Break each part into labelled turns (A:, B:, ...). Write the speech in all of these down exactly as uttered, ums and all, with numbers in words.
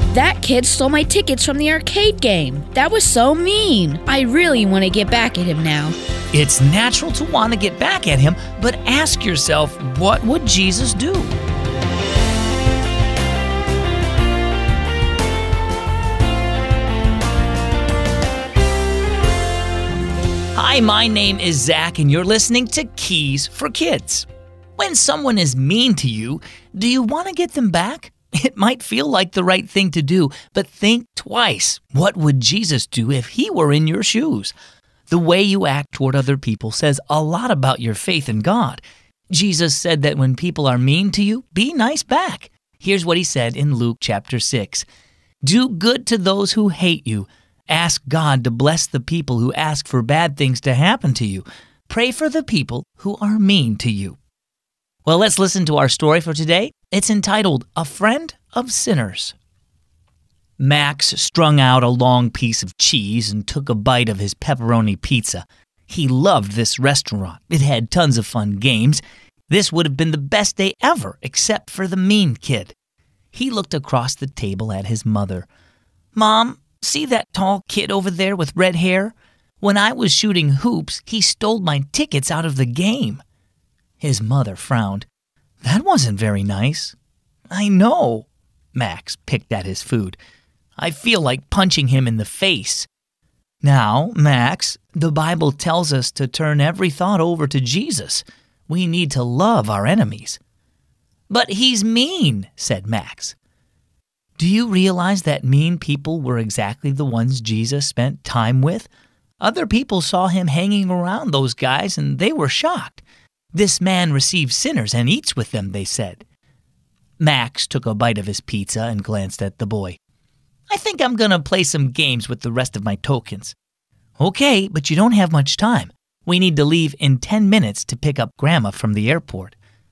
A: That kid stole my tickets from the arcade game. That was so mean. I really want to get back at him now.
B: It's natural to want to get back at him, but ask yourself, what would Jesus do? Hi, my name is Zach, and you're listening to Keys for Kids. When someone is mean to you, do you want to get them back? It might feel like the right thing to do, but think twice. What would Jesus do if he were in your shoes? The way you act toward other people says a lot about your faith in God. Jesus said that when people are mean to you, be nice back. Here's what he said in Luke chapter six. Do good to those who hate you. Ask God to bless the people who ask for bad things to happen to you. Pray for the people who are mean to you. Well, let's listen to our story for today. It's entitled, A Friend of Sinners. Max strung out a long piece of cheese and took a bite of his pepperoni pizza. He loved this restaurant. It had tons of fun games. This would have been the best day ever, except for the mean kid. He looked across the table at his mother. Mom, see that tall kid over there with red hair? When I was shooting hoops, he stole my tickets out of the game. His mother frowned. That wasn't very nice. I know. Max picked at his food. I feel like punching him in the face. Now, Max, the Bible tells us to turn every thought over to Jesus. We need to love our enemies. But he's mean, said Max. Do you realize that mean people were exactly the ones Jesus spent time with? Other people saw him hanging around those guys and they were shocked. This man receives sinners and eats with them, they said. Max took a bite of his pizza and glanced at the boy. I think I'm going to play some games with the rest of my tokens. Okay, but you don't have much time. We need to leave in ten minutes to pick up Grandma from the airport.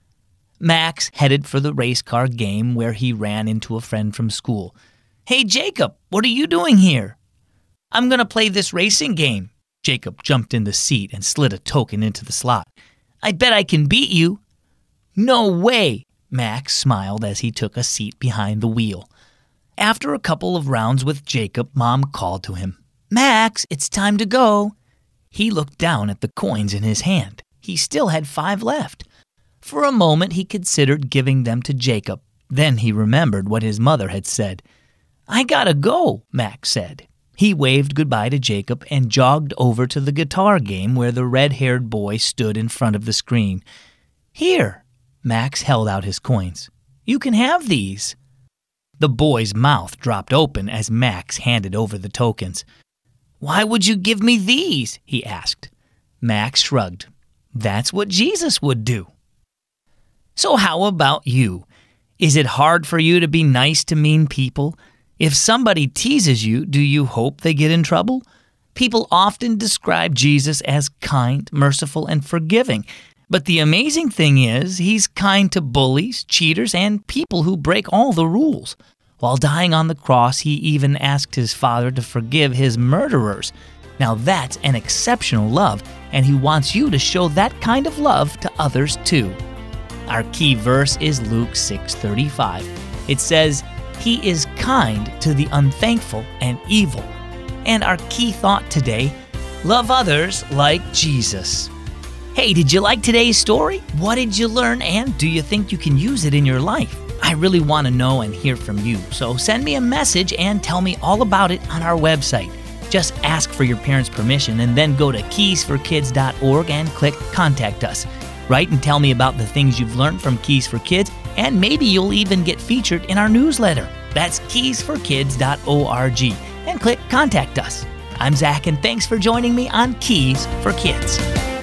B: Max headed for the race car game where he ran into a friend from school. Hey, Jacob, what are you doing here? I'm going to play this racing game. Jacob jumped in the seat and slid a token into the slot. I bet I can beat you. No way, Max smiled as he took a seat behind the wheel. After a couple of rounds with Jacob, Mom called to him. Max, it's time to go. He looked down at the coins in his hand. He still had five left. For a moment, he considered giving them to Jacob. Then he remembered what his mother had said. I gotta go, Max said. He waved goodbye to Jacob and jogged over to the guitar game where the red-haired boy stood in front of the screen. Here, Max held out his coins. You can have these. The boy's mouth dropped open as Max handed over the tokens. Why would you give me these? He asked. Max shrugged. That's what Jesus would do. So how about you? Is it hard for you to be nice to mean people? If somebody teases you, do you hope they get in trouble? People often describe Jesus as kind, merciful, and forgiving. But the amazing thing is, he's kind to bullies, cheaters, and people who break all the rules. While dying on the cross, he even asked his Father to forgive his murderers. Now that's an exceptional love, and he wants you to show that kind of love to others too. Our key verse is Luke six thirty-five. It says, He is kind to the unthankful and evil. And our key thought today, love others like Jesus. Hey, did you like today's story? What did you learn, and do you think you can use it in your life? I really want to know and hear from you, so send me a message and tell me all about it on our website. Just ask for your parents' permission and then go to keys for kids dot org and click Contact Us. Write and tell me about the things you've learned from Keys for Kids, and maybe you'll even get featured in our newsletter. That's keys for kids dot org, and click Contact Us. I'm Zach, and thanks for joining me on Keys for Kids.